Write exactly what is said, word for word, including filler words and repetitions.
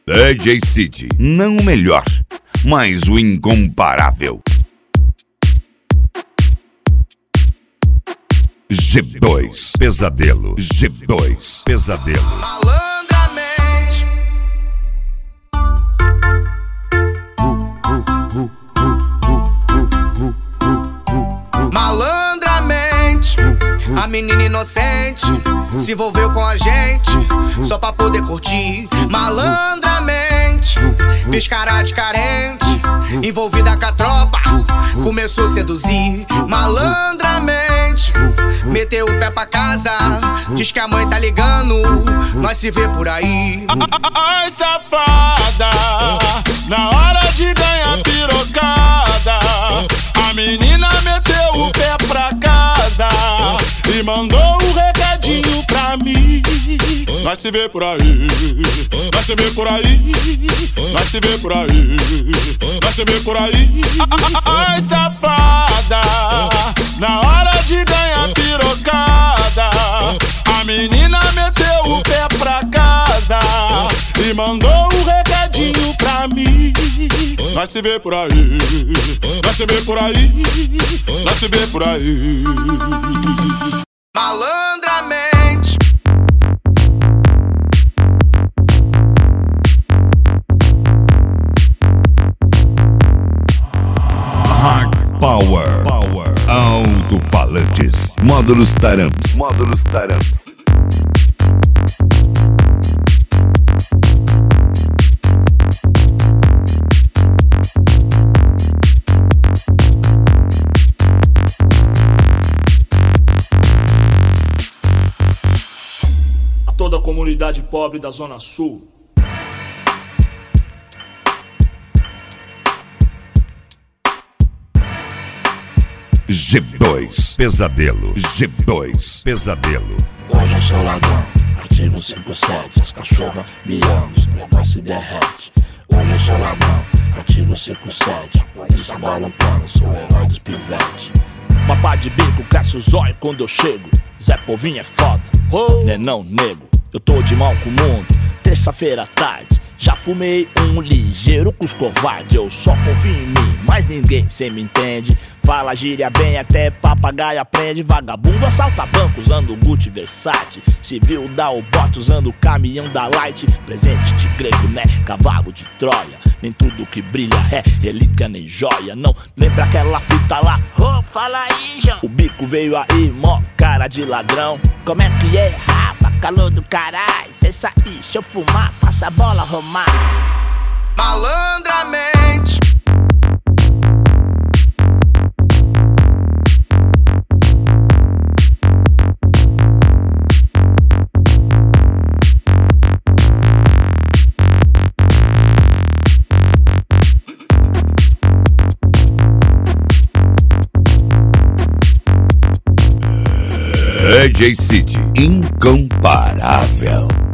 D J City, não o melhor, mas o incomparável. G dois Pesadelo, G dois Pesadelo. Malandramente. Malandramente, a menina inocente se envolveu com a gente só pra poder curtir. Malandramente, fez cara de carente, envolvida com a tropa, começou a seduzir. Malandramente, meteu o pé pra casa, diz que a mãe tá ligando, nós se vê por aí. Ai, safada, na hora de ganhar pirocada, a menina meteu o pé pra casa e mandou um recadinho pra mim. Nós se vê por aí, nós se vê por aí, nós se vê por aí, nós se vê por aí. Ai, safada, na hora de ganhar pirocada, a menina meteu o pé pra casa e mandou um recadinho pra mim. Nós se vê por aí, nós se vê por aí, nós se vê por aí. Malandramente. Hard Power, Power. Alto-falantes, módulos Taramps, módulos Taramps. A toda a comunidade pobre da Zona Sul, G dois Pesadelo, G dois Pesadelo. Hoje eu sou ladrão, artigo cinquenta e sete. As cachorras miando, os negócios se derrete. Hoje eu sou ladrão, artigo cinquenta e sete. Polícia balançando, sou o herói dos pivetes. Mapa de bico, cresce o zóio quando eu chego. Zé Povinho é foda, oh. Nenão nego, eu tô de mal com o mundo. Terça-feira à tarde, já fumei um ligeiro com os covardes. Eu só confio em mim, mas ninguém cê me entende. Fala gíria bem, até papagaio aprende. Vagabundo assalta banco usando Gucci Versace. Civil dá o bote usando o caminhão da Light. Presente de grego, né? Cavalo de Troia. Nem tudo que brilha é relíquia nem joia. Não lembra aquela fita lá? Oh, fala aí, João. O bico veio aí, mó cara de ladrão. Como é que é, rapa? Calor do caralho. Cê sair, deixa eu fumar, passa a bola, Romar. Malandramente. D J City, incomparável.